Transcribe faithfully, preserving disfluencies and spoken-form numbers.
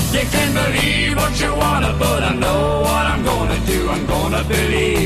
You can believe what you wanna, but I know what I'm gonna do. I'm gonna believe.